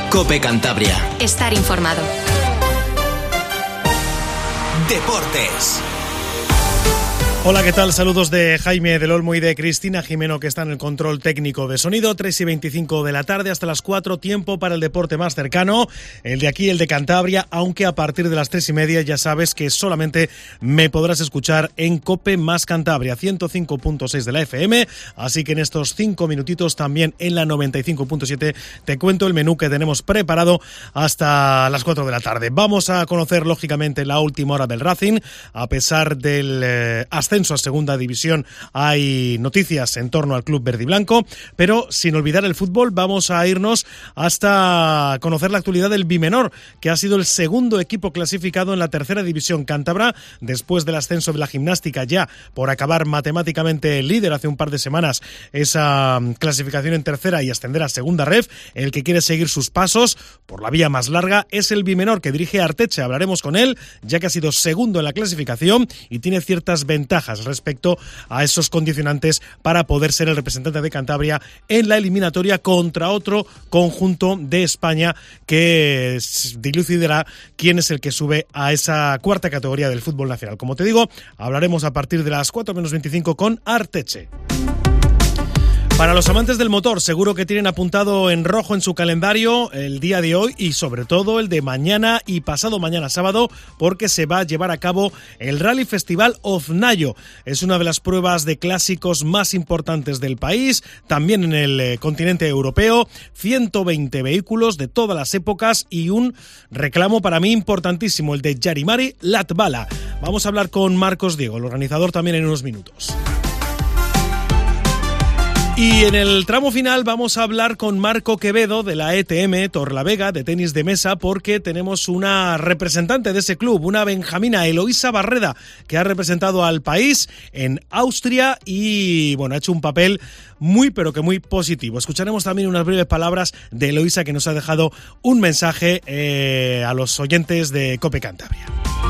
COPE Cantabria. Estar informado. Deportes. Hola, ¿qué tal? Saludos de Jaime del Olmo y de Cristina Jimeno, que está en el control técnico de sonido. 3:25 de la tarde hasta las 4, tiempo para el deporte más cercano, el de aquí, el de Cantabria, aunque a partir de las 3:30 ya sabes que solamente me podrás escuchar en COPE más Cantabria, 105.6 de la FM, así que en estos 5 minutitos también en la 95.7 te cuento el menú que tenemos preparado hasta las 4 de la tarde. Vamos a conocer lógicamente la última hora del Racing. A pesar del ascenso a segunda división, hay noticias en torno al club verde y blanco, pero sin olvidar el fútbol, vamos a irnos hasta conocer la actualidad del Bimenor, que ha sido el segundo equipo clasificado en la tercera división cántabra, después del ascenso de la gimnástica, ya por acabar matemáticamente líder hace un par de semanas esa clasificación en tercera y ascender a segunda ref. El que quiere seguir sus pasos por la vía más larga es el Bimenor, que dirige Arteche. Hablaremos con él, ya que ha sido segundo en la clasificación y tiene ciertas ventajas respecto a esos condicionantes para poder ser el representante de Cantabria en la eliminatoria contra otro conjunto de España que dilucidará quién es el que sube a esa cuarta categoría del fútbol nacional. Como te digo, hablaremos a partir de las 4:25 con Arteche. Para los amantes del motor, seguro que tienen apuntado en rojo en su calendario el día de hoy y sobre todo el de mañana y pasado mañana sábado, porque se va a llevar a cabo el Rally Festival of Nayo. Es una de las pruebas de clásicos más importantes del país, también en el continente europeo. 120 vehículos de todas las épocas y un reclamo para mí importantísimo, el de Yarimari Latvala. Vamos a hablar con Marcos Diego, el organizador, también en unos minutos. Y en el tramo final vamos a hablar con Marco Quevedo de la ETM Torlavega de tenis de mesa, porque tenemos una representante de ese club, una benjamina, Eloísa Barreda, que ha representado al país en Austria y bueno, ha hecho un papel muy pero que muy positivo. Escucharemos también unas breves palabras de Eloísa, que nos ha dejado un mensaje a los oyentes de COPE Cantabria.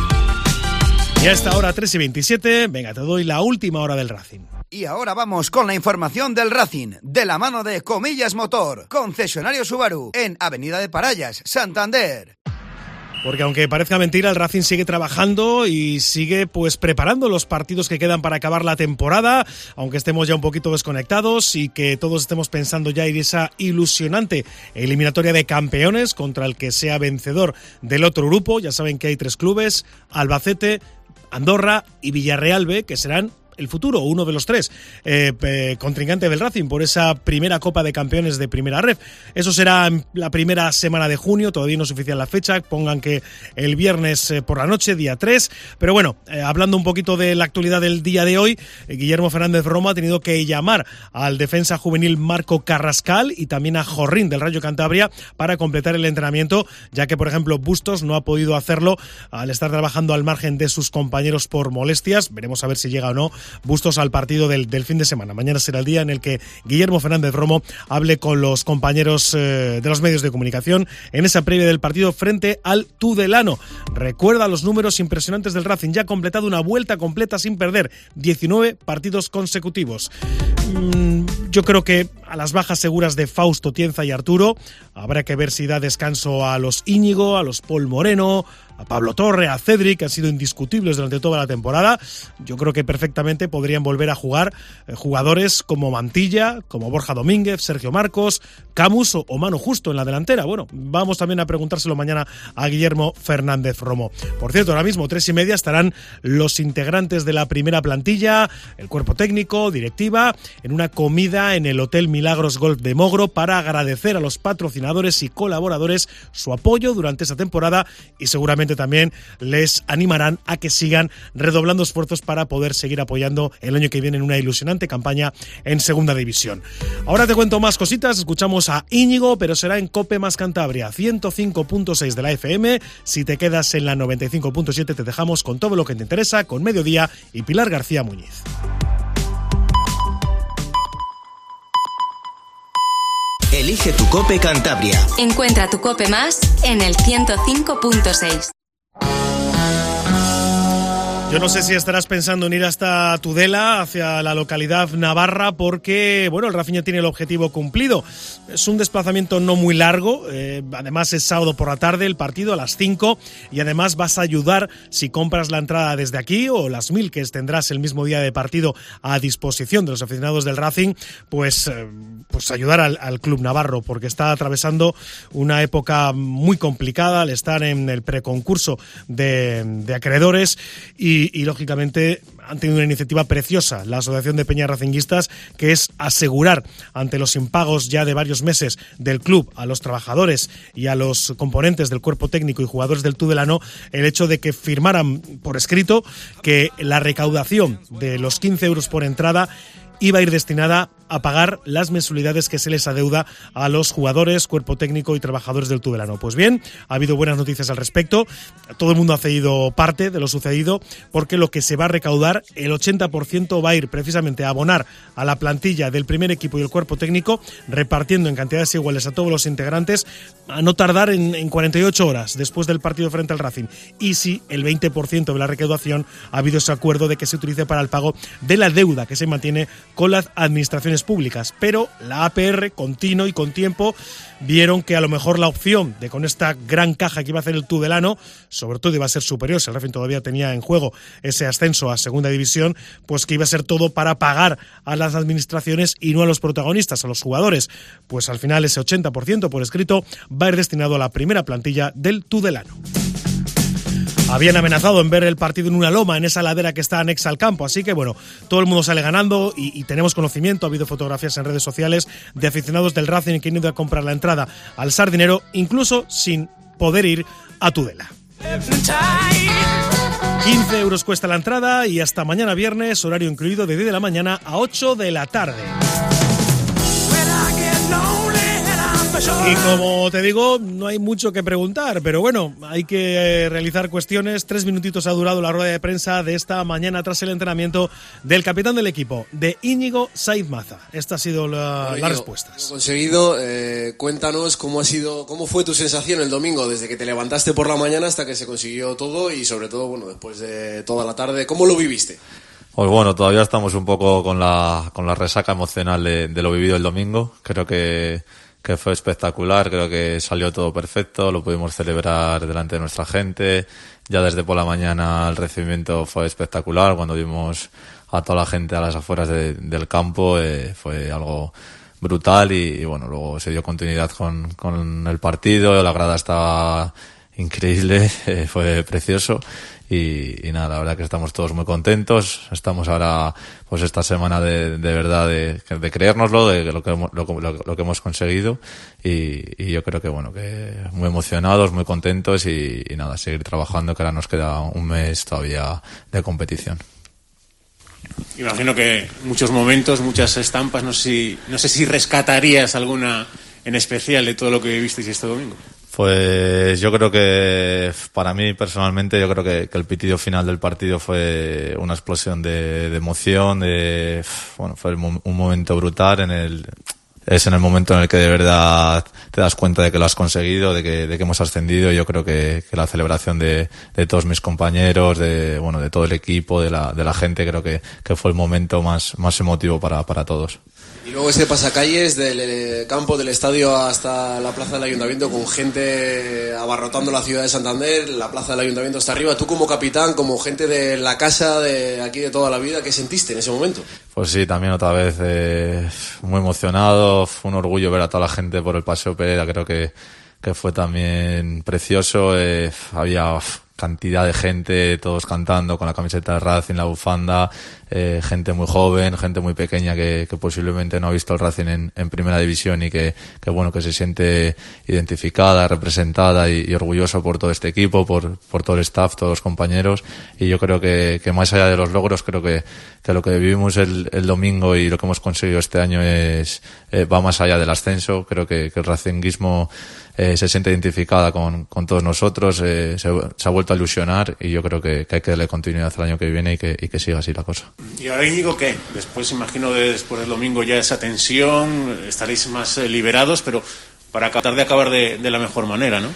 Y a esta hora 3:27, venga, te doy la última hora del Racing. Y ahora vamos con la información del Racing, de la mano de Comillas Motor, concesionario Subaru, en Avenida de Parallas, Santander. Porque aunque parezca mentira, el Racing sigue trabajando y sigue pues preparando los partidos que quedan para acabar la temporada, aunque estemos ya un poquito desconectados y que todos estemos pensando ya en esa ilusionante eliminatoria de campeones contra el que sea vencedor del otro grupo. Ya saben que hay 3 clubes, Albacete, Andorra y Villarreal B, que serán el futuro, uno de los 3 contrincante del Racing por esa primera Copa de Campeones de primera ref. Eso será la primera semana de junio, todavía no es oficial la fecha, pongan que el viernes por la noche, día 3, pero bueno, hablando un poquito de la actualidad del día de hoy, Guillermo Fernández Romo ha tenido que llamar al defensa juvenil Marco Carrascal y también a Jorrín del Rayo Cantabria para completar el entrenamiento, ya que por ejemplo Bustos no ha podido hacerlo al estar trabajando al margen de sus compañeros por molestias. Veremos a ver si llega o no Bustos al partido del fin de semana. Mañana será el día en el que Guillermo Fernández Romo hable con los compañeros de los medios de comunicación en esa previa del partido frente al Tudelano. Recuerda los números impresionantes del Racing, ya ha completado una vuelta completa sin perder, 19 partidos consecutivos. Yo creo que a las bajas seguras de Fausto, Tienza y Arturo habrá que ver si da descanso a los Íñigo, a los Paul Moreno, a Pablo Torre, a Cedric, que han sido indiscutibles durante toda la temporada. Yo creo que perfectamente podrían volver a jugar jugadores como Mantilla, como Borja Domínguez, Sergio Marcos, Camus o Manu Justo en la delantera. Bueno, vamos también a preguntárselo mañana a Guillermo Fernández Romo. Por cierto, ahora mismo 3:30 estarán los integrantes de la primera plantilla, el cuerpo técnico, directiva, en una comida en el Hotel Milagros Golf de Mogro para agradecer a los patrocinadores y colaboradores su apoyo durante esta temporada y seguramente también les animarán a que sigan redoblando esfuerzos para poder seguir apoyando el año que viene en una ilusionante campaña en segunda división. Ahora te cuento más cositas, escuchamos a Íñigo, pero será en COPE más Cantabria, 105.6 de la FM. Si te quedas en la 95.7 te dejamos con todo lo que te interesa, con Mediodía y Pilar García Muñiz. Elige tu COPE Cantabria. Encuentra tu COPE más en el 105.6. Yo no sé si estarás pensando en ir hasta Tudela, hacia la localidad navarra, porque, bueno, el Racing ya tiene el objetivo cumplido. Es un desplazamiento no muy largo, además es sábado por la tarde el partido a las 5, y además vas a ayudar, si compras la entrada desde aquí, o las 1000 que tendrás el mismo día de partido a disposición de los aficionados del Racing, pues ayudar al club navarro, porque está atravesando una época muy complicada al estar en el preconcurso de acreedores y lógicamente han tenido una iniciativa preciosa, la Asociación de Peñas Racinguistas, que es asegurar ante los impagos ya de varios meses del club a los trabajadores y a los componentes del cuerpo técnico y jugadores del Tudelano el hecho de que firmaran por escrito que la recaudación de los 15 euros por entrada iba a ir destinada a pagar las mensualidades que se les adeuda a los jugadores, cuerpo técnico y trabajadores del Tudelano. Pues bien, ha habido buenas noticias al respecto. Todo el mundo ha cedido parte de lo sucedido, porque lo que se va a recaudar, el 80% va a ir precisamente a abonar a la plantilla del primer equipo y el cuerpo técnico, repartiendo en cantidades iguales a todos los integrantes, a no tardar en 48 horas después del partido frente al Racing. Y si el 20% de la recaudación ha habido ese acuerdo de que se utilice para el pago de la deuda que se mantiene con las administraciones públicas, pero la APR, con tino y con tiempo, vieron que a lo mejor la opción de con esta gran caja que iba a hacer el Tudelano, sobre todo iba a ser superior, si el Racing todavía tenía en juego ese ascenso a segunda división, pues que iba a ser todo para pagar a las administraciones y no a los protagonistas, a los jugadores. Pues al final ese 80% por escrito va a ir destinado a la primera plantilla del Tudelano. Habían amenazado en ver el partido en una loma, en esa ladera que está anexa al campo, así que bueno, todo el mundo sale ganando y tenemos conocimiento, ha habido fotografías en redes sociales de aficionados del Racing que han ido a comprar la entrada al Sardinero, incluso sin poder ir a Tudela. 15 euros cuesta la entrada y hasta mañana viernes, horario incluido de 10 de la mañana a 8 de la tarde. Y como te digo, no hay mucho que preguntar, pero bueno, hay que realizar cuestiones. 3 minutitos ha durado la rueda de prensa de esta mañana tras el entrenamiento del capitán del equipo, de Íñigo Saiz Maza. Estas han sido las respuestas. Conseguido, cuéntanos cómo fue tu sensación el domingo, desde que te levantaste por la mañana hasta que se consiguió todo y sobre todo, bueno, después de toda la tarde, ¿cómo lo viviste? Pues bueno, todavía estamos un poco con la resaca emocional de lo vivido el domingo. Creo que fue espectacular, creo que salió todo perfecto, lo pudimos celebrar delante de nuestra gente. Ya desde por la mañana el recibimiento fue espectacular, cuando vimos a toda la gente a las afueras del campo, fue algo brutal y bueno, luego se dio continuidad con el partido, la grada estaba increíble, fue precioso. Y nada, la verdad que estamos todos muy contentos. Estamos ahora, pues esta semana de verdad de creérnoslo, de lo que hemos conseguido. Y yo creo que bueno, que muy emocionados, muy contentos y nada, seguir trabajando, que ahora nos queda un mes todavía de competición. Imagino que muchos momentos, muchas estampas, no sé si rescatarías alguna en especial de todo lo que vivisteis este domingo. Pues yo creo que, para mí personalmente, yo creo que el pitido final del partido fue una explosión de emoción, fue un momento brutal es en el momento en el que de verdad te das cuenta de que lo has conseguido, de que hemos ascendido. Yo creo que la celebración de todos mis compañeros, de todo el equipo, de la gente, creo que fue el momento más emotivo para todos. Y luego ese pasacalles del campo del estadio hasta la plaza del Ayuntamiento, con gente abarrotando la ciudad de Santander, la plaza del Ayuntamiento hasta arriba. Tú como capitán, como gente de la casa de aquí de toda la vida, ¿qué sentiste en ese momento? Pues sí, también otra vez muy emocionado. Fue un orgullo ver a toda la gente por el Paseo Pereda, creo que fue también precioso. Había cantidad de gente, todos cantando con la camiseta de Racing, la bufanda, gente muy joven, gente muy pequeña que posiblemente no ha visto el Racing en primera división y que se siente identificada, representada y orgulloso por todo este equipo, por todo el staff, todos los compañeros. Y yo creo que más allá de los logros, creo que lo que vivimos el domingo y lo que hemos conseguido este año va más allá del ascenso. Creo que el racinguismo se siente identificada con todos nosotros, se ha vuelto a ilusionar y yo creo que hay que darle continuidad el año que viene y que siga así la cosa. ¿Y ahora, Íñigo, qué? Después, imagino, después del domingo ya esa tensión, estaréis más liberados, pero para tratar de acabar de la mejor manera, ¿no?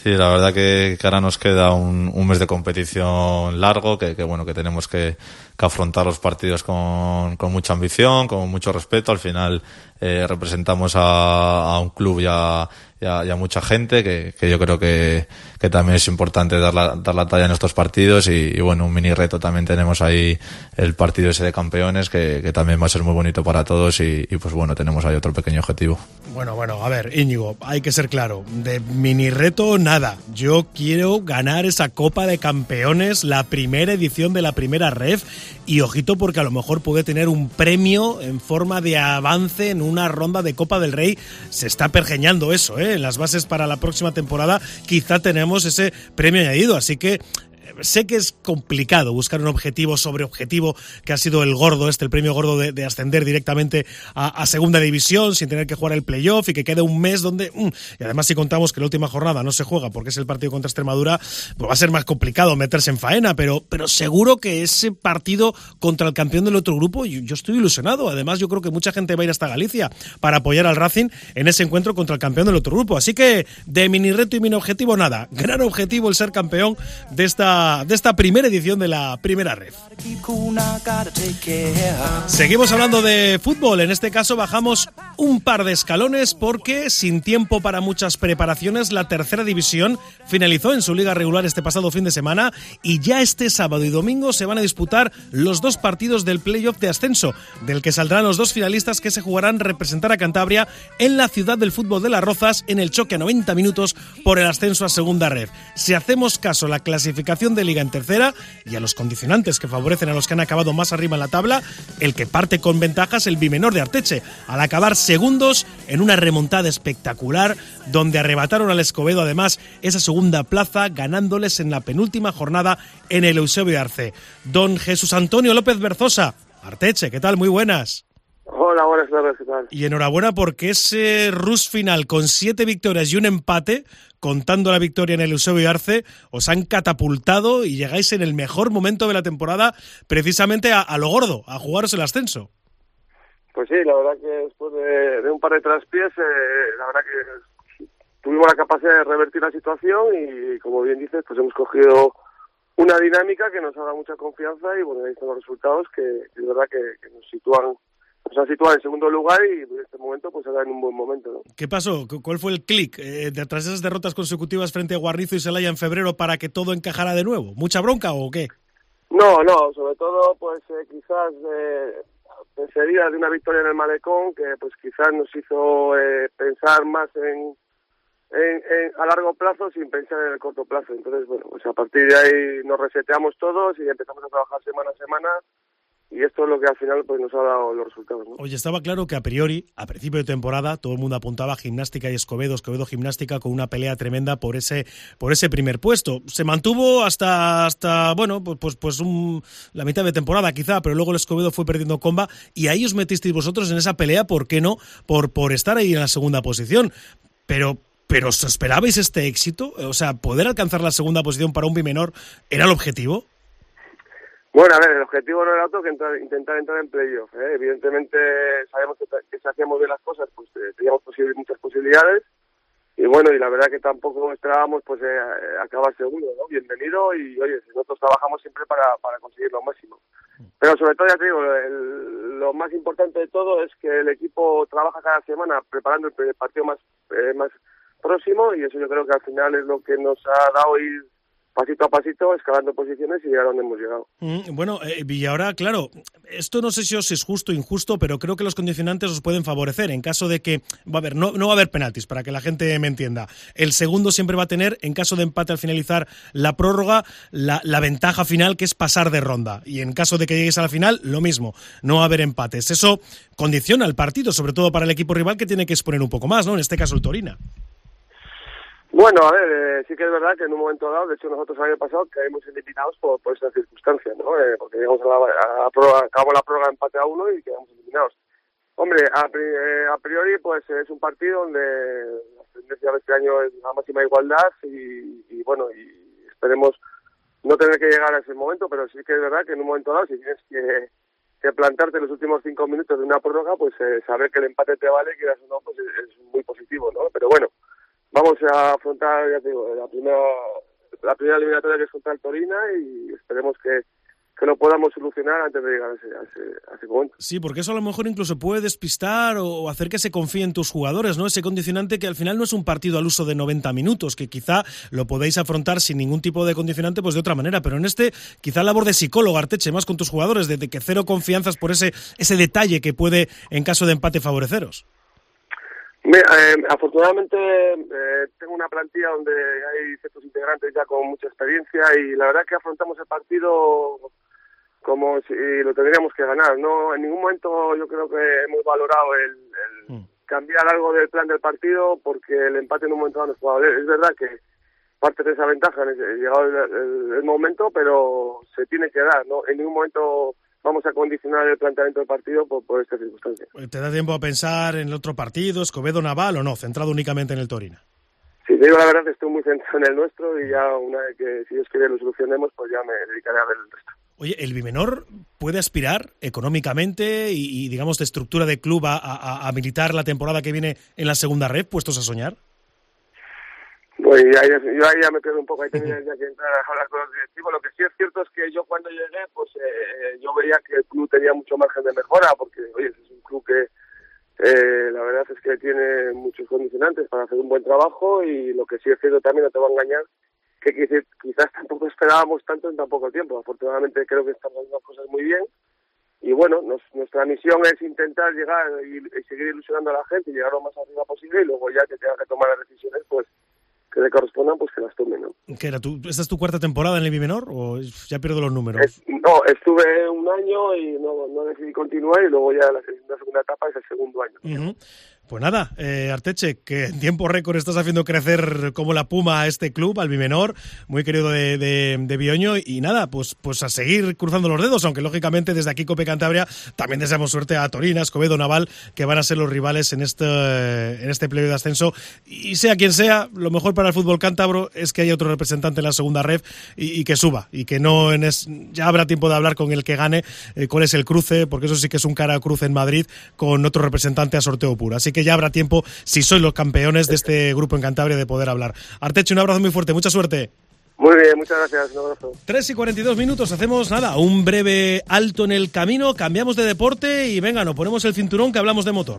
Sí, la verdad que ahora nos queda un mes de competición largo, que bueno, que tenemos que afrontar los partidos con mucha ambición, con mucho respeto. Al final representamos a un club y a mucha gente que yo creo que también es importante dar la talla en estos partidos y bueno, un mini reto también tenemos ahí, el partido ese de campeones que también va a ser muy bonito para todos y pues bueno, tenemos ahí otro pequeño objetivo. Bueno, a ver, Íñigo, hay que ser claro, de mini reto nada, yo quiero ganar esa Copa de Campeones, la primera edición de la primera ref, y ojito porque a lo mejor puede tener un premio en forma de avance en una ronda de Copa del Rey. Se está pergeñando eso, en las bases para la próxima temporada quizá tenemos ese premio añadido, así que sé que es complicado buscar un objetivo sobre objetivo, que ha sido el gordo, el premio gordo de ascender directamente a segunda división sin tener que jugar el playoff y que quede un mes donde, y además si contamos que la última jornada no se juega porque es el partido contra Extremadura, pues va a ser más complicado meterse en faena, pero seguro que ese partido contra el campeón del otro grupo, yo estoy ilusionado. Además yo creo que mucha gente va a ir hasta Galicia para apoyar al Racing en ese encuentro contra el campeón del otro grupo, así que de mini reto y mini objetivo nada, gran objetivo el ser campeón de esta primera edición de la primera ref. Seguimos hablando de fútbol, en este caso bajamos un par de escalones porque sin tiempo para muchas preparaciones la tercera división finalizó en su liga regular este pasado fin de semana y ya este sábado y domingo se van a disputar los dos partidos del playoff de ascenso, del que saldrán los dos finalistas que se jugarán representar a Cantabria en la ciudad del fútbol de Las Rozas en el choque a 90 minutos por el ascenso a segunda ref. Si hacemos caso a la clasificación de liga en tercera y a los condicionantes que favorecen a los que han acabado más arriba en la tabla, el que parte con ventajas el Bimenor de Arteche, al acabar segundos en una remontada espectacular donde arrebataron al Escobedo además esa segunda plaza ganándoles en la penúltima jornada en el Eusebio Arce. Don Jesús Antonio López Berzosa, Arteche, ¿qué tal? Muy buenas. Hola, buenas tardes, ¿qué tal? Y enhorabuena porque ese rush final con 7 victorias y un empate, contando la victoria en el Eusebio Arce, os han catapultado y llegáis en el mejor momento de la temporada precisamente a lo gordo, a jugaros el ascenso. Pues sí, la verdad que después de un par de traspiés, la verdad que tuvimos la capacidad de revertir la situación y, como bien dices, pues hemos cogido una dinámica que nos ha dado mucha confianza y bueno, ahí están los resultados que es verdad que nos han situado en segundo lugar y en este momento pues ahora en un buen momento, ¿no? ¿Qué pasó? ¿Cuál fue el clic tras esas derrotas consecutivas frente a Guarrizo y Celaya en febrero para que todo encajara de nuevo? ¿Mucha bronca o qué? No, sobre todo pues quizás enseguida de una victoria en el Malecón que pues quizás nos hizo pensar más a largo plazo sin pensar en el corto plazo. Entonces, bueno, pues a partir de ahí nos reseteamos todos y empezamos a trabajar semana a semana y esto es lo que al final pues nos ha dado los resultados, ¿no? Oye, estaba claro que a principio de temporada, todo el mundo apuntaba a Gimnástica y Escobedo Gimnástica con una pelea tremenda por ese primer puesto. Se mantuvo hasta bueno, pues la mitad de temporada quizá, pero luego el Escobedo fue perdiendo comba y ahí os metisteis vosotros en esa pelea, ¿por qué no? Por estar ahí en la segunda posición. Pero ¿os esperabais este éxito? O sea, ¿poder alcanzar la segunda posición para un Bimenor era el objetivo? Bueno, a ver, el objetivo no era otro que intentar entrar en playoff, ¿eh? Evidentemente sabemos que si hacíamos bien las cosas, pues teníamos muchas posibilidades y bueno, y la verdad que tampoco esperábamos pues acabar segundo, ¿no? Bienvenido y oye, nosotros trabajamos siempre para conseguir lo máximo. Pero sobre todo, ya te digo, lo más importante de todo es que el equipo trabaja cada semana preparando el partido más próximo y eso yo creo que al final es lo que nos ha dado ir pasito a pasito, escalando posiciones y llegar a donde hemos llegado. Bueno, y ahora, claro, esto no sé si os es justo o injusto, pero creo que los condicionantes os pueden favorecer en caso de que, no va a haber penaltis, para que la gente me entienda. El segundo siempre va a tener, en caso de empate al finalizar la prórroga, la ventaja final, que es pasar de ronda. Y en caso de que lleguéis a la final, lo mismo, no va a haber empates. Eso condiciona el partido, sobre todo para el equipo rival que tiene que exponer un poco más, ¿no? En este caso el Torina. Bueno, a ver, sí que es verdad que en un momento dado, de hecho nosotros el año pasado caímos eliminados por esa circunstancia, ¿no? Porque llegamos a la prórroga, acabamos la prórroga empate a 1 y quedamos eliminados. Hombre, a priori pues es un partido donde la tendencia de este año es la máxima igualdad y bueno, y esperemos no tener que llegar a ese momento, pero sí que es verdad que en un momento dado, si tienes que plantarte los últimos 5 minutos de una prórroga, pues saber que el empate te vale, quieras o no, pues es muy positivo, ¿no? Pero bueno, vamos a afrontar, ya te digo, la primera eliminatoria, que es contra el Torino, y esperemos que lo podamos solucionar antes de llegar a ese momento. Sí, porque eso a lo mejor incluso puede despistar o hacer que se confíen en tus jugadores, ¿no? Ese condicionante que al final no es un partido al uso de 90 minutos, que quizá lo podéis afrontar sin ningún tipo de condicionante, pues de otra manera, pero en quizá labor de psicólogo, Arteche, más con tus jugadores, de que cero confianzas por ese detalle que puede, en caso de empate, favoreceros. Afortunadamente tengo una plantilla donde hay ciertos integrantes ya con mucha experiencia, y la verdad que afrontamos el partido como si lo tendríamos que ganar. No, en ningún momento yo creo que hemos valorado el cambiar algo del plan del partido, porque el empate en un momento dado nos puede valer. Es verdad que parte de esa ventaja es llegado el momento, pero se tiene que dar, ¿no? En ningún momento vamos a condicionar el planteamiento del partido por esta circunstancia. ¿Te da tiempo a pensar en el otro partido, Escobedo-Naval, o no, centrado únicamente en el Torino? Sí, te digo la verdad, estoy muy centrado en el nuestro, y ya una vez que, si Dios quiere, lo solucionemos, pues ya me dedicaré a ver el resto. Oye, ¿el Bimenor puede aspirar económicamente y digamos, de estructura de club a militar la temporada que viene en la segunda red, puestos a soñar? Pues yo ahí ya me pierdo un poco, ahí tendría que entrar a hablar con los directivos. Lo que sí es cierto es que yo cuando llegué, pues yo veía que el club tenía mucho margen de mejora, porque, oye, es un club que la verdad es que tiene muchos condicionantes para hacer un buen trabajo, y lo que sí es cierto también, no te voy a engañar, que quizás tampoco esperábamos tanto en tan poco tiempo. Afortunadamente creo que estamos haciendo las cosas muy bien, y bueno, nuestra misión es intentar llegar y seguir ilusionando a la gente y llegar lo más arriba posible, y luego ya que tenga que tomar las decisiones, pues que le correspondan, pues que las tomen, ¿no? ¿Qué era? ¿Esta es tu cuarta temporada en el Bimenor o ya pierdo los números? No, estuve un año y no decidí continuar, y luego ya la segunda etapa es el segundo año. Uh-huh. Pues nada, Arteche, que en tiempo récord estás haciendo crecer como la puma a este club, al Bimenor, muy querido de Bioño, y nada, pues a seguir cruzando los dedos, aunque lógicamente desde aquí Cope Cantabria también deseamos suerte a Torino, Escobedo, Naval, que van a ser los rivales en este playoff de ascenso, y sea quien sea, lo mejor para el fútbol cántabro es que haya otro representante en la segunda ref y que suba, y que ya habrá tiempo de hablar con el que gane cuál es el cruce, porque eso sí que es un cara a cruce en Madrid con otro representante a sorteo puro, así que ya habrá tiempo, si sois los campeones de este grupo en Cantabria, de poder hablar. Arteche, un abrazo muy fuerte, mucha suerte. Muy bien, muchas gracias, un abrazo. 3:42, hacemos un breve alto en el camino, cambiamos de deporte y venga, nos ponemos el cinturón que hablamos de motor.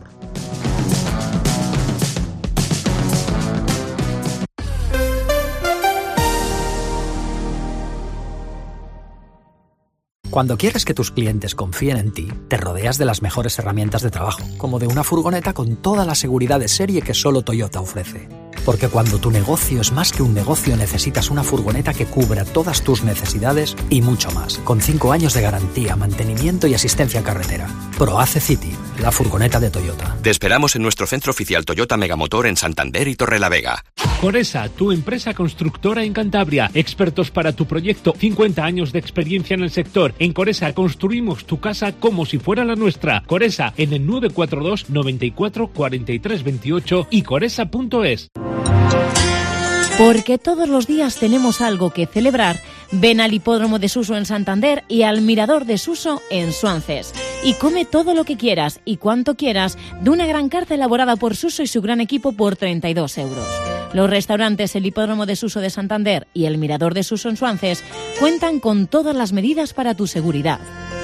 Cuando quieres que tus clientes confíen en ti, te rodeas de las mejores herramientas de trabajo, como de una furgoneta con toda la seguridad de serie que solo Toyota ofrece. Porque cuando tu negocio es más que un negocio, necesitas una furgoneta que cubra todas tus necesidades y mucho más, con 5 años de garantía, mantenimiento y asistencia en carretera. ProAce City, la furgoneta de Toyota. Te esperamos en nuestro centro oficial Toyota Megamotor en Santander y Torrelavega. Coresa, tu empresa constructora en Cantabria. Expertos para tu proyecto, 50 años de experiencia en el sector. En Coresa construimos tu casa como si fuera la nuestra. Coresa, en el 942 94 43 28 y coresa.es. Porque todos los días tenemos algo que celebrar, ven al Hipódromo de Suso en Santander y al Mirador de Suso en Suances. Y come todo lo que quieras y cuanto quieras de una gran carta elaborada por Suso y su gran equipo por 32 euros. Los restaurantes El Hipódromo de Suso de Santander y el Mirador de Suso en Suances cuentan con todas las medidas para tu seguridad.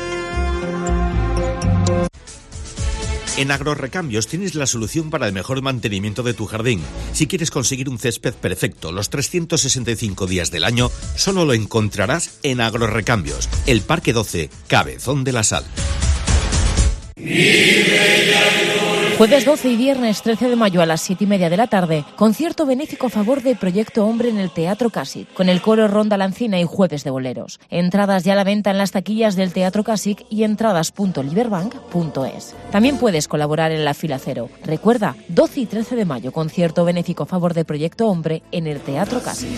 En Agrorrecambios tienes la solución para el mejor mantenimiento de tu jardín. Si quieres conseguir un césped perfecto los 365 días del año, solo lo encontrarás en Agrorrecambios, el Parque 12, Cabezón de la Sal. Jueves 12 y viernes 13 de mayo a las 7:30 de la tarde, concierto benéfico a favor de Proyecto Hombre en el Teatro Casic, con el coro Ronda Lancina y Jueves de Boleros. Entradas ya a la venta en las taquillas del Teatro Casic y entradas.liberbank.es. También puedes colaborar en la fila cero. Recuerda, 12 y 13 de mayo, concierto benéfico a favor de Proyecto Hombre en el Teatro Casic.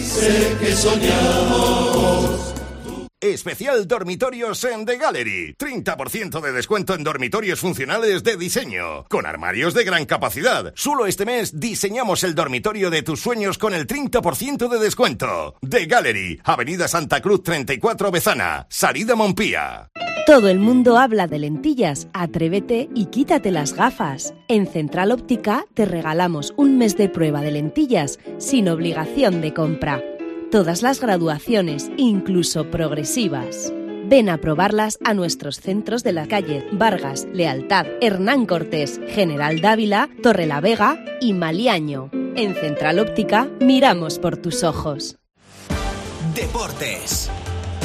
Especial dormitorios en The Gallery. 30% de descuento en dormitorios funcionales de diseño, con armarios de gran capacidad. Solo este mes diseñamos el dormitorio de tus sueños con el 30% de descuento. The Gallery, Avenida Santa Cruz 34 Bezana, Salida Montpía. Todo el mundo habla de lentillas. Atrévete y quítate las gafas. En Central Óptica te regalamos un mes de prueba de lentillas sin obligación de compra. Todas las graduaciones, incluso progresivas. Ven a probarlas a nuestros centros de la calle Vargas, Lealtad, Hernán Cortés, General Dávila, Torrelavega y Maliaño. En Central Óptica miramos por tus ojos. Deportes.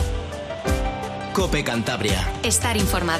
COPE Cantabria. Estar informado.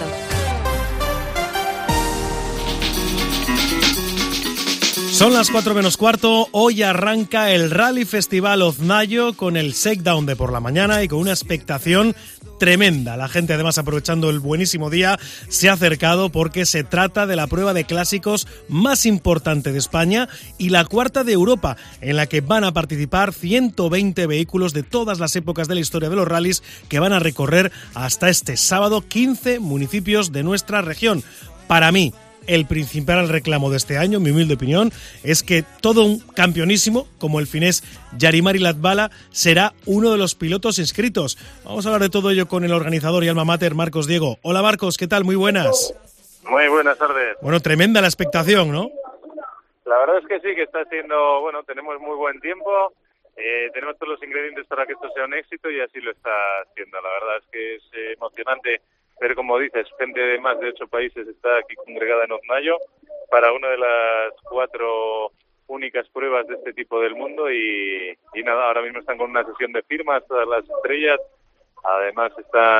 Son las 4 menos cuarto, hoy arranca el Rally Festival Oznayo con el shakedown de por la mañana y con una expectación tremenda. La gente, además, aprovechando el buenísimo día, se ha acercado porque se trata de la prueba de clásicos más importante de España y la cuarta de Europa, en la que van a participar 120 vehículos de todas las épocas de la historia de los rallies que van a recorrer hasta este sábado 15 municipios de nuestra región. Para mí, el principal reclamo de este año, mi humilde opinión, es que todo un campeonísimo, como el finés Jari-Mari Latvala, será uno de los pilotos inscritos. Vamos a hablar de todo ello con el organizador y alma mater, Marcos Diego. Hola Marcos, ¿qué tal? Muy buenas. Muy buenas tardes. Bueno, tremenda la expectación, ¿no? La verdad es que sí, que está siendo, bueno, tenemos muy buen tiempo, tenemos todos los ingredientes para que esto sea un éxito y así lo está haciendo. La verdad es que es emocionante ver, como dices, gente de más de 8 países está aquí congregada en Oznayo para una de las 4 únicas pruebas de este tipo del mundo y nada, ahora mismo están con una sesión de firmas todas las estrellas, además están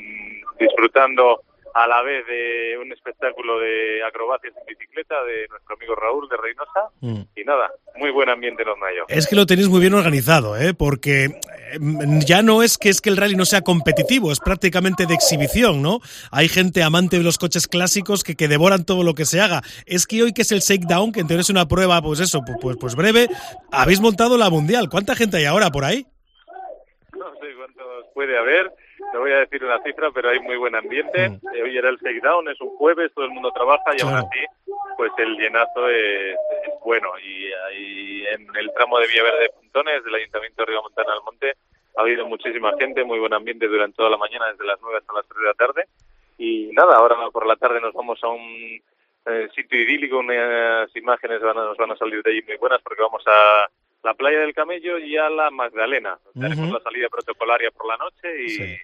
disfrutando a la vez de un espectáculo de acrobacias en bicicleta de nuestro amigo Raúl de Reynosa y nada, muy buen ambiente en Oznayo. Es que lo tenéis muy bien organizado, porque ya no es que el rally no sea competitivo, es prácticamente de exhibición, ¿no? Hay gente amante de los coches clásicos que devoran todo lo que se haga. Es que hoy, que es el shakedown, que en teoría es una prueba, pues eso, pues breve, habéis montado la mundial. ¿Cuánta gente hay ahora por ahí? No sé cuántos puede haber. No voy a decir una cifra, pero hay muy buen ambiente. Hoy era el shakedown, es un jueves, todo el mundo trabaja y aún así, pues el llenazo es bueno. Y ahí en el tramo de Villaverde de Puntones, del Ayuntamiento de Ribamontana del Monte, ha habido muchísima gente, muy buen ambiente durante toda la mañana, desde las 9 hasta las 3 de la tarde. Y nada, ahora por la tarde nos vamos a un sitio idílico, unas imágenes nos van a salir de ahí muy buenas porque vamos a la Playa del Camello y a la Magdalena. Tenemos la salida protocolaria por la noche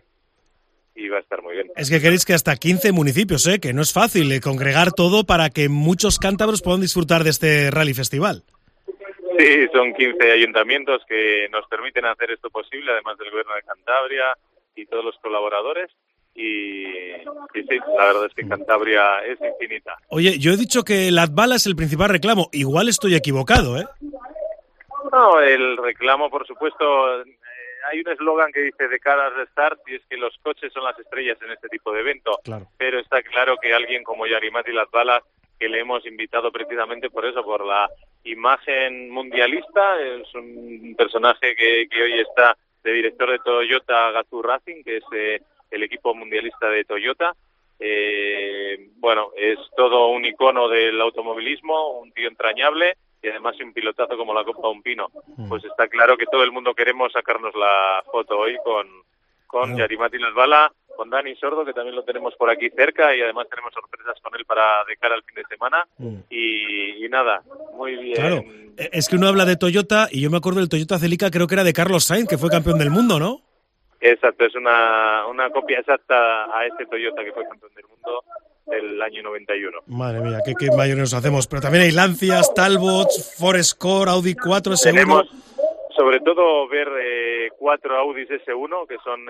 y va a estar muy bien. Es que queréis que hasta 15 municipios, que no es fácil congregar todo para que muchos cántabros puedan disfrutar de este Rally Festival. Sí, son 15 ayuntamientos que nos permiten hacer esto posible, además del Gobierno de Cantabria y todos los colaboradores. Y sí, la verdad es que Cantabria es infinita. Oye, yo he dicho que Latvala es el principal reclamo. Igual estoy equivocado, No, el reclamo, por supuesto, hay un eslogan que dice de cara al start, y es que los coches son las estrellas en este tipo de evento. Claro. Pero está claro que alguien como Jari-Mari Latvala, que le hemos invitado precisamente por eso, por la imagen mundialista, es un personaje que hoy está de director de Toyota Gazoo Racing, que es el equipo mundialista de Toyota. Bueno, es todo un icono del automovilismo, un tío entrañable y además un pilotazo como la Copa Un Pino. Pues está claro que todo el mundo queremos sacarnos la foto hoy con Jari-Mari Latvala, con Dani Sordo, que también lo tenemos por aquí cerca, y además tenemos sorpresas con él de cara al fin de semana. Y nada, muy bien. Claro, es que uno habla de Toyota y yo me acuerdo del Toyota Celica, creo que era de Carlos Sainz, que fue campeón del mundo, ¿no? Exacto, es una copia exacta a este Toyota que fue campeón del mundo el año 91. Madre mía, qué mayores nos hacemos. Pero también hay Lancias, Talbots, Forest Core, Audi 4, S1. Tenemos, sobre todo, ver 4 Audis S1, que son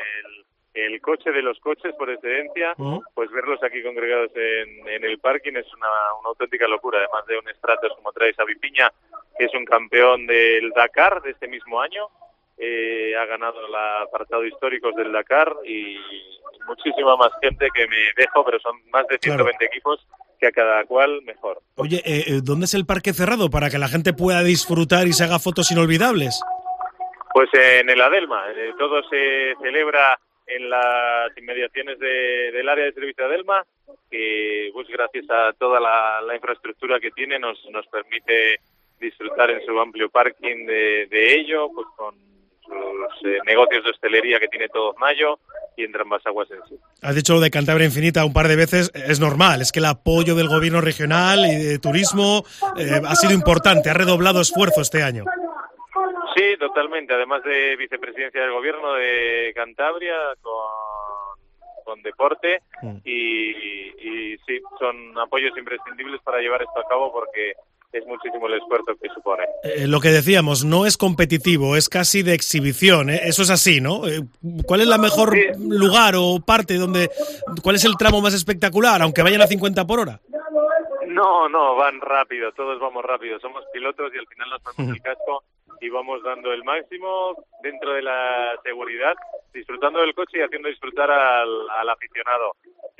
el coche de los coches por excelencia. Pues verlos aquí congregados en el parking es una auténtica locura. Además de un Stratos como trae Xavi Piña, que es un campeón del Dakar de este mismo año. Ha ganado el apartado históricos del Dakar y muchísima más gente que me dejo, pero son más de 120 equipos, que a cada cual mejor. Oye, ¿dónde es el parque cerrado para que la gente pueda disfrutar y se haga fotos inolvidables? Pues en el Adelma. Todo se celebra en las inmediaciones del área de servicio Adelma, que pues gracias a toda la infraestructura que tiene nos permite disfrutar en su amplio parking de ello, pues con negocios de hostelería que tiene todo Mayo y entre ambas aguas en sí. Has dicho lo de Cantabria Infinita un par de veces, es normal, es que el apoyo del gobierno regional y de turismo ha sido importante, ha redoblado esfuerzo este año. Sí, totalmente, además de vicepresidencia del gobierno de Cantabria con deporte y sí, son apoyos imprescindibles para llevar esto a cabo porque es muchísimo el esfuerzo que supone. Lo que decíamos, no es competitivo, es casi de exhibición, ¿eh? Eso es así, ¿no? ¿Cuál es la mejor lugar o parte donde, cuál es el tramo más espectacular, aunque vayan a 50 por hora? No, van rápido, todos vamos rápido, somos pilotos y al final nos ponemos el casco y vamos dando el máximo dentro de la seguridad, disfrutando del coche y haciendo disfrutar al aficionado.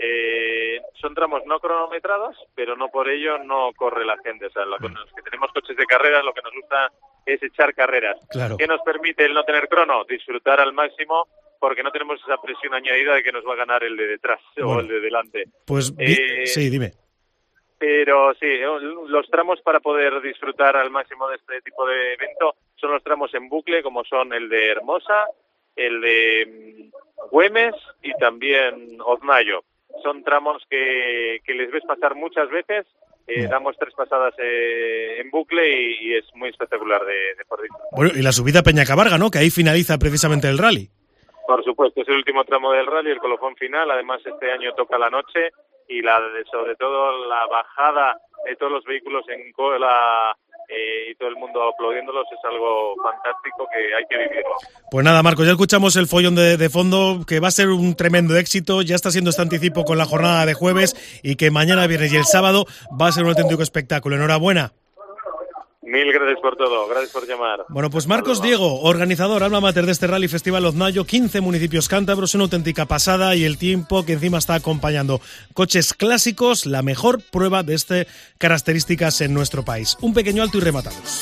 Son tramos no cronometrados, pero no por ello no corre la gente. O sea, los que tenemos coches de carreras, lo que nos gusta es echar carreras. Claro. ¿Qué nos permite el no tener crono? Disfrutar al máximo, porque no tenemos esa presión añadida de que nos va a ganar el de detrás o el de delante. Pues sí, dime. Pero sí, los tramos para poder disfrutar al máximo de este tipo de evento son los tramos en bucle, como son el de Hermosa, el de Güemes y también Oznayo. Son tramos que les ves pasar muchas veces, damos 3 pasadas en bucle y es muy espectacular de por dentro. Bueno, y la subida a Peñacabarga, ¿no? Que ahí finaliza precisamente el rally. Por supuesto, es el último tramo del rally, el colofón final, además este año toca la noche y sobre todo la bajada de todos los vehículos en cola y todo el mundo aplaudiéndolos es algo fantástico que hay que vivirlo. Pues nada, Marcos, ya escuchamos el follón de fondo, que va a ser un tremendo éxito, ya está siendo este anticipo con la jornada de jueves y que mañana, viernes y el sábado va a ser un auténtico espectáculo. Enhorabuena. Mil gracias por todo, gracias por llamar. Bueno, pues Marcos Diego, organizador, alma mater de este Rally Festival Oznayo, 15 municipios cántabros, una auténtica pasada y el tiempo que encima está acompañando. Coches clásicos, la mejor prueba de estas características en nuestro país. Un pequeño alto y rematamos.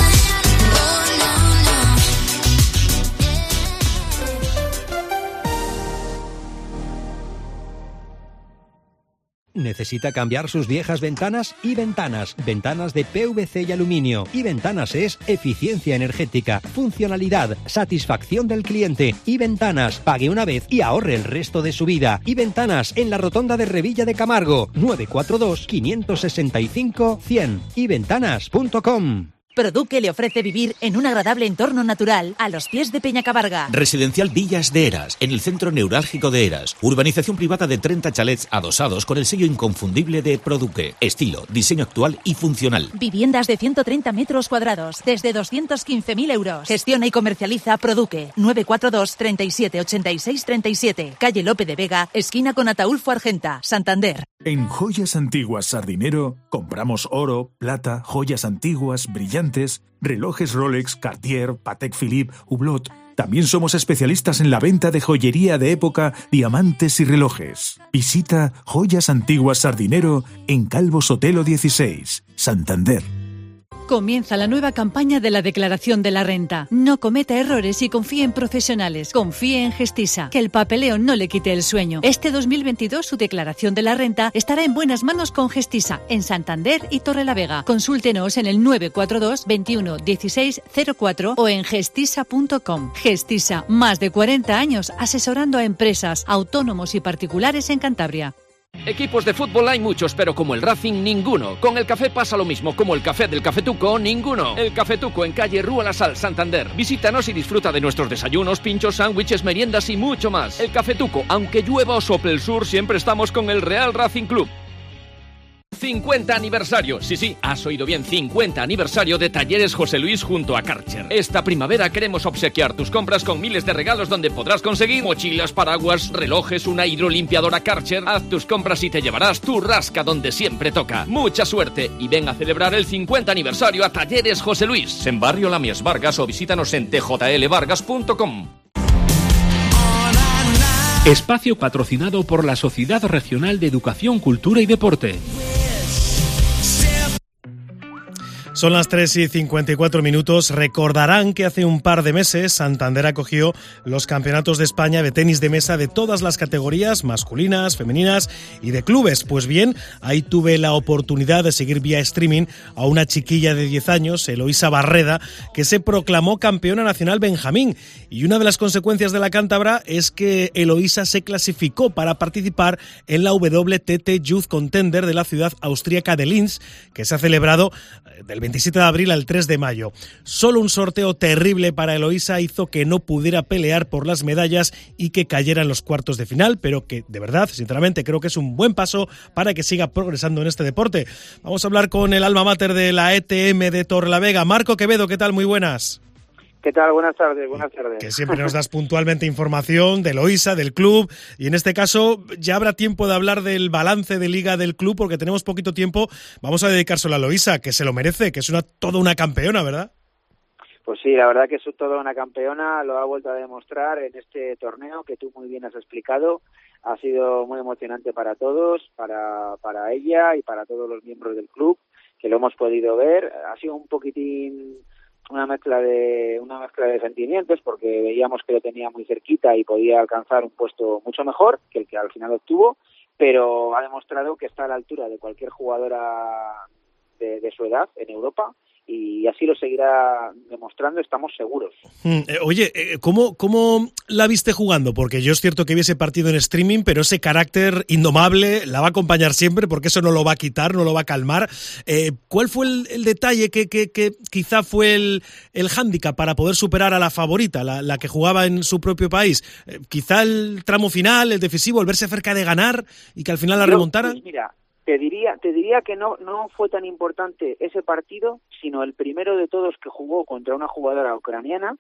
¿Necesita cambiar sus viejas ventanas? Y Ventanas, ventanas de PVC y aluminio. Y Ventanas es eficiencia energética, funcionalidad, satisfacción del cliente. Y Ventanas, pague una vez y ahorre el resto de su vida. Y Ventanas, en la rotonda de Revilla de Camargo, 942-565-100. yventanas.com. Produque le ofrece vivir en un agradable entorno natural a los pies de Peñacabarga. Residencial Villas de Eras, en el centro neurálgico de Eras. Urbanización privada de 30 chalets adosados con el sello inconfundible de Produque. Estilo, diseño actual y funcional. Viviendas de 130 metros cuadrados, desde 215.000 euros. Gestiona y comercializa Produque. 942 37 86 37. Calle Lope de Vega, esquina con Ataúlfo Argenta, Santander. En Joyas Antiguas Sardinero compramos oro, plata, joyas antiguas, brillantes, relojes Rolex, Cartier, Patek Philippe, Hublot. También somos especialistas en la venta de joyería de época, diamantes y relojes. Visita Joyas Antiguas Sardinero en Calvo Sotelo 16, Santander. Comienza la nueva campaña de la declaración de la renta. No cometa errores y confíe en profesionales. Confíe en Gestisa. Que el papeleo no le quite el sueño. Este 2022 su declaración de la renta estará en buenas manos con Gestisa, en Santander y Torrelavega. Consúltenos en el 942 21 16 04 o en gestisa.com. Gestisa, más de 40 años asesorando a empresas, autónomos y particulares en Cantabria. Equipos de fútbol hay muchos, pero como el Racing, ninguno. Con el café pasa lo mismo, como el café del Cafetuco, ninguno. El Cafetuco en calle Rúa La Sal, Santander. Visítanos y disfruta de nuestros desayunos, pinchos, sándwiches, meriendas y mucho más. El Cafetuco, aunque llueva o sople el sur, siempre estamos con el Real Racing Club. 50 aniversario, sí, has oído bien, 50 aniversario de Talleres José Luis junto a Karcher. Esta primavera queremos obsequiar tus compras con miles de regalos donde podrás conseguir mochilas, paraguas, relojes, una hidrolimpiadora Karcher. Haz tus compras y te llevarás tu rasca donde siempre toca. Mucha suerte y ven a celebrar el 50 aniversario a Talleres José Luis, en Barrio Lamias Vargas, o visítanos en tjlvargas.com. Espacio patrocinado por la Sociedad Regional de Educación, Cultura y Deporte. Son las 3:54. Recordarán que hace un par de meses Santander acogió los campeonatos de España de tenis de mesa de todas las categorías, masculinas, femeninas y de clubes. Pues bien, ahí tuve la oportunidad de seguir vía streaming a una chiquilla de 10 años, Eloísa Barreda, que se proclamó campeona nacional Benjamín. Y una de las consecuencias de la cántabra es que Eloísa se clasificó para participar en la WTT Youth Contender de la ciudad austríaca de Linz, que se ha celebrado del 27 de abril al 3 de mayo. Solo un sorteo terrible para Eloísa hizo que no pudiera pelear por las medallas y que cayera en los cuartos de final, pero que de verdad, sinceramente, creo que es un buen paso para que siga progresando en este deporte. Vamos a hablar con el alma mater de la ETM de Torrelavega, Marco Quevedo. ¿Qué tal? Muy buenas. ¿Qué tal? Buenas tardes, buenas tardes. Que siempre nos das puntualmente información de Eloísa, del club, y en este caso ya habrá tiempo de hablar del balance de liga del club, porque tenemos poquito tiempo. Vamos a dedicárselo a Eloísa, que se lo merece, que es toda una campeona, ¿verdad? Pues sí, la verdad que es toda una campeona, lo ha vuelto a demostrar en este torneo que tú muy bien has explicado. Ha sido muy emocionante para todos, para ella y para todos los miembros del club, que lo hemos podido ver. Ha sido un poquitín una mezcla de sentimientos, porque veíamos que lo tenía muy cerquita y podía alcanzar un puesto mucho mejor que el que al final obtuvo, pero ha demostrado que está a la altura de cualquier jugadora de su edad en Europa, y así lo seguirá demostrando, estamos seguros. Oye, ¿cómo la viste jugando? Porque yo es cierto que vi ese partido en streaming, pero ese carácter indomable la va a acompañar siempre, porque eso no lo va a quitar, no lo va a calmar. ¿Cuál fue el detalle que quizá fue el hándicap para poder superar a la favorita, la que jugaba en su propio país? Quizá el tramo final, el decisivo, el verse cerca de ganar y que al final la remontaran. Pues mira, te diría que no fue tan importante ese partido, sino el primero de todos, que jugó contra una jugadora ucraniana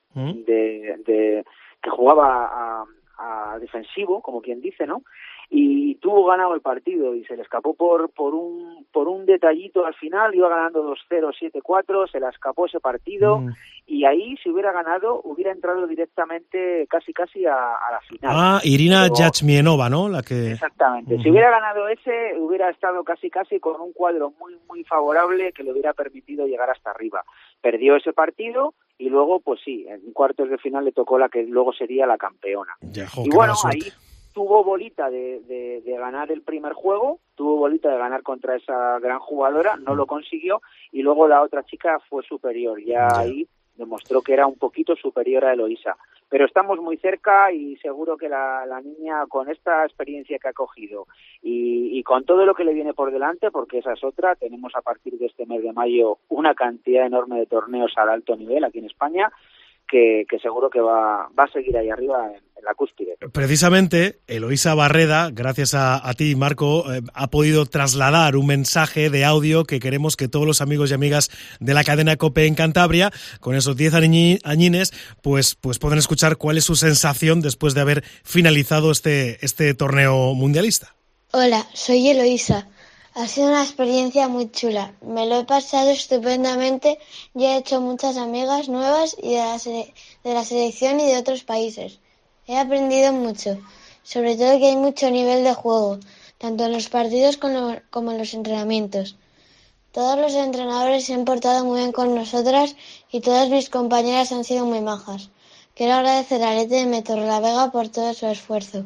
que jugaba a defensivo, como quien dice, ¿no? Y tuvo ganado el partido y se le escapó por un detallito al final. Iba ganando 2-0, 7-4, se le escapó ese partido y ahí, si hubiera ganado, hubiera entrado directamente casi a la final. Irina Yachmienova, ¿no? Exactamente. Si hubiera ganado ese, hubiera estado casi con un cuadro muy favorable que le hubiera permitido llegar hasta arriba. Perdió ese partido y luego, pues sí, en cuartos de final le tocó la que luego sería la campeona. Y bueno, ahí tuvo bolita de ganar el primer juego, tuvo bolita de ganar contra esa gran jugadora, no lo consiguió, y luego la otra chica fue superior, ya ahí demostró que era un poquito superior a Eloísa. Pero estamos muy cerca y seguro que la niña, con esta experiencia que ha cogido y con todo lo que le viene por delante, porque esa es otra, tenemos a partir de este mes de mayo una cantidad enorme de torneos al alto nivel aquí en España, que seguro que va a seguir ahí arriba en la cúspide. Precisamente, Eloísa Barreda, gracias a ti, Marco, ha podido trasladar un mensaje de audio que queremos que todos los amigos y amigas de la cadena COPE en Cantabria, con esos 10 añines, pues pueden escuchar cuál es su sensación después de haber finalizado este torneo mundialista. Hola, soy Eloísa. Ha sido una experiencia muy chula. Me lo he pasado estupendamente y he hecho muchas amigas nuevas y de la selección y de otros países. He aprendido mucho, sobre todo que hay mucho nivel de juego, tanto en los partidos como en los entrenamientos. Todos los entrenadores se han portado muy bien con nosotras y todas mis compañeras han sido muy majas. Quiero agradecer al ETM Torrelavega por todo su esfuerzo.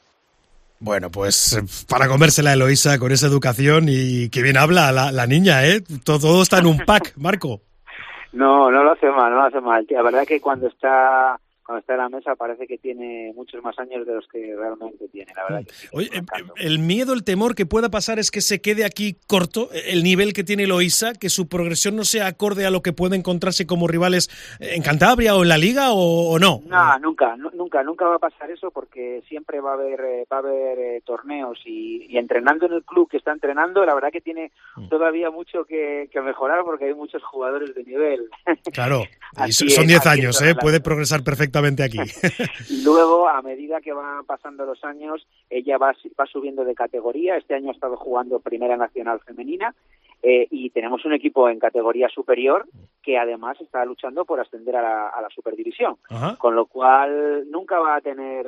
Bueno, pues para comérsela Eloísa con esa educación, y que bien habla la niña, ¿eh? Todo está en un pack, Marco. No lo hace mal. La verdad que cuando está en la mesa parece que tiene muchos más años de los que realmente tiene, la verdad. Oye, el miedo, el temor que pueda pasar es que se quede aquí corto el nivel que tiene Eloísa, que su progresión no sea acorde a lo que puede encontrarse como rivales en Cantabria o en la Liga, o no. No, nunca va a pasar eso, porque siempre va a haber torneos y entrenando en el club que está entrenando, la verdad que tiene todavía mucho que mejorar, porque hay muchos jugadores de nivel. Claro, y son 10 años, puede progresar perfectamente aquí. Luego, a medida que van pasando los años, ella va subiendo de categoría. Este año ha estado jugando Primera Nacional Femenina, y tenemos un equipo en categoría superior que además está luchando por ascender a la Superdivisión. Ajá. Con lo cual va a tener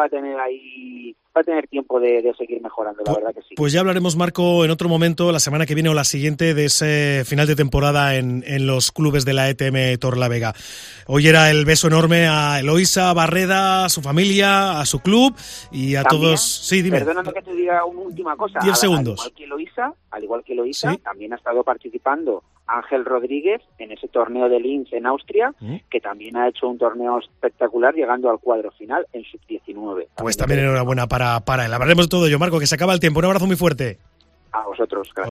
tiempo de seguir mejorando, la verdad que sí. Pues ya hablaremos, Marco, en otro momento, la semana que viene o la siguiente, de ese final de temporada en los clubes de la ETM Torlavega. Hoy era el beso enorme a Eloísa Barreda, a su familia, a su club y a También, todos. Sí, dime. Perdóname que te diga una última cosa. 10 segundos. Al igual que Eloísa, Sí. también ha estado participando Ángel Rodríguez en ese torneo de Linz en Austria, que también ha hecho un torneo espectacular, llegando al cuadro final en sub-19. Pues también enhorabuena para él. Hablaremos de todo ello, Marco, que se acaba el tiempo. Un abrazo muy fuerte. A vosotros, gracias.